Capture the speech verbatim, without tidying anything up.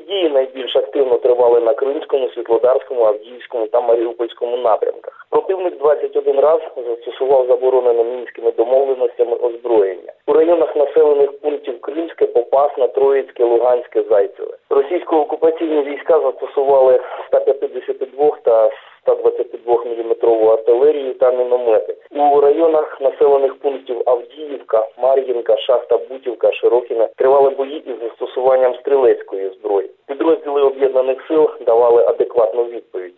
дії найбільш активно тривали на Кримському, Світлодарському, Авдіївському та Маріупольському напрямках. Противник двадцять один раз застосував заборонене мінськими домовленостями озброєння. У районах населених пунктів Кримське, Попасна, Троїцьке, Луганське, Зайцеве. Російсько-окупаційні війська застосували сто п'ятдесят два та сто двадцять два міліметрову артилерію та міномети. У районах населених пунктів Авдіївка, Мар'їнка, Шахта, Бутівка, Широкіне тривали бої із застосуванням стрілецької зброї. Підрозділи об'єднаних сил давали адекватну відповідь.